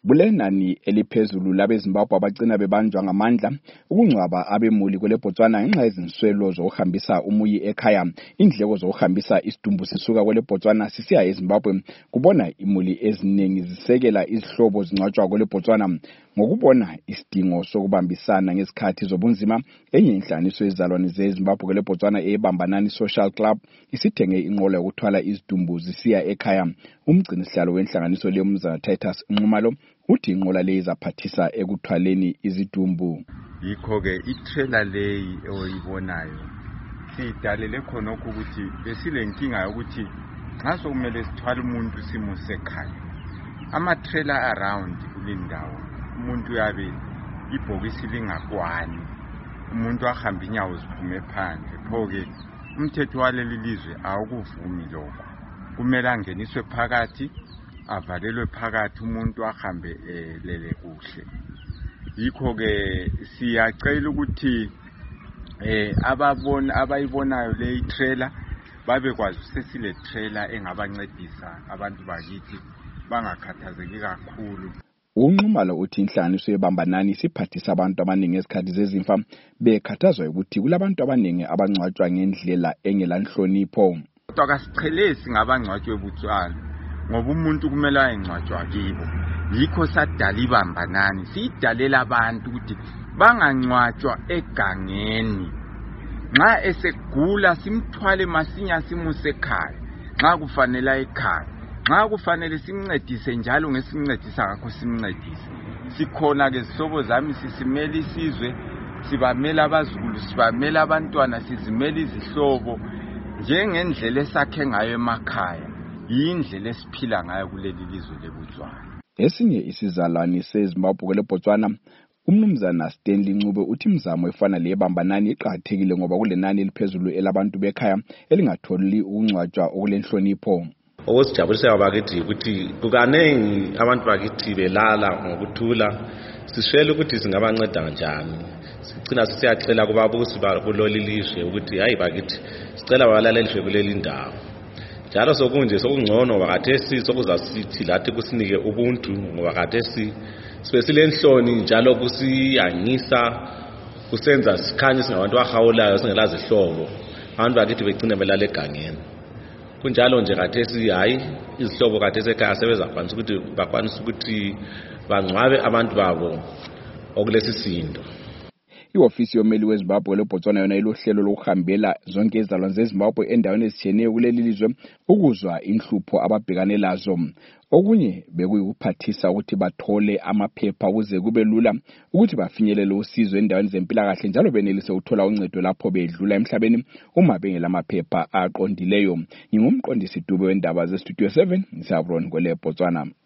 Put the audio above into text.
Bulenani eliphezulu labeZimbabwe abagcina bebanjwa ngamandla ukungcwaba abemuli kwele Botswana ngenxa yezinswelo zokuhambisa umuyi ekhaya. Indleko zokuhambisa isidumbu sisuka kwele Botswana sisiya eZimbabwe kubona imuli eziningi zisekela izihlobo zingcwatshwa kwele Botswana. Ngokubona isidingo sokubambisana ngesikhathi zobunzima, enye inhlanganiso yezizalwane zeZimbabwe kwele Botswana eBambanani Social Club isithenge inqola yokuthwala izidumbu zisiya ekhaya. Umgcinisihlalo wenhlanganiso le Mzana Titus Nxumalo uthi inqola le izaphathisa ekuthwaleni izidumbu. Yikho-ke itrailer leyi oyibonayo siyidalele khonokho ukuthi besilenkinga yokuthi nxa sokumele sithwale umuntu simuse ekhaya, ama-trailer around kulindawo umuntu yabe ibhokisi lingakwani, umuntu ahamba inyawo ziphume phandle. Pho-ke umthetho waleli lizwe awukuvumi lokho, kumele angeniswe phakathi, avalelwe phakathi, umuntu ahambe lele kuhle. Yikho-ke siyacela ukuthi abayibonayo le trailer babekwazi sesile trailer engabancedisa abantu bakithi bangakhathazeki kakhulu. Unxumalo uthi inhlanganiso yeBambanani isiphathisa abantu abaningi esikhathi zezimfa bekhathazwa ukuthi kulabantu abaningi abangcwatshwa ngendlela engelanhlonipho. Kodwa kasichelesi ngabangcwatshwe eBotswana ngoba umuntu kumele ayengcwatshwa kibo. Yikho sadala iBambanani, siyidalela abantu ukuthi bangangcwatshwa egangeni. Nxa esegula simthwale masinya simuse ekhaya, nxa kufanele ekhaya, nxa kufanele simncedise njalo ngesimncedisa ngakho simncedise. Sikhona ke zihlobo zami sisimela isizwe, sibamela abazukulu, sibamela abantwana, sizimela izihlobo njengendlela esakhe ngayo emakhaya, yindlela esiphila ngayo kuleli lizwe leBotswana. Esinye isizalwane seZimbabwe kwele Botswana, uMnumzana Stanley Ncube uthi imizamo efana le yeBambanani iqhathekile ngoba kulenani eliphezulu elabantu bekhaya elingatholi ukungcwatshwa okulenhlonipho. Okusijabulisa bakithi ukuthi kukanengi abantu bakithi belala ngokuthula, sishela ukuthi singabanceda kanjani. Sicina sisiyacela kubabusi kuleli lizwe ukuthi hayi bakithi sicela balalelishwe kuleli ndawo. Njalo sokunje sokungcono wakathesi sokuzasithi lathi kusinike ubuntu ngoba kathesi sibelenhloni njalo kusiyangisa kusenza sikhanye singabantu bahawulayo singelazi ihlobo. Abantu bakithi begcina belala egangeni. Kunjalo nje kathesi hayi izihlobo kathesi ekhaya sebezakwanisa ukuthi bakwanisa ukuthi bangcwabe abantu babo okulesi sindo. Iofisi yomeli weZimbabwe leBotswana yona ilohlelo lokuhambela zonke izizalwane zeZimbabwe endaweni ezitshiyeneyo kuleli lizwe ukuzwa inhlupho ababhekane lazo. Okunye bekuyikuphathisa ukuthi bathole amaphepha ukuze kube lula ukuthi bafinyelele usizo endaweni zempilakahle njalo benelise ukuthola uncedo lapho bedlula emhlabeni uma bengela amaphepha aqondileyo. Ngingumqondisi Dube wendaba zeStudio 7 eSabron kwele Botswana.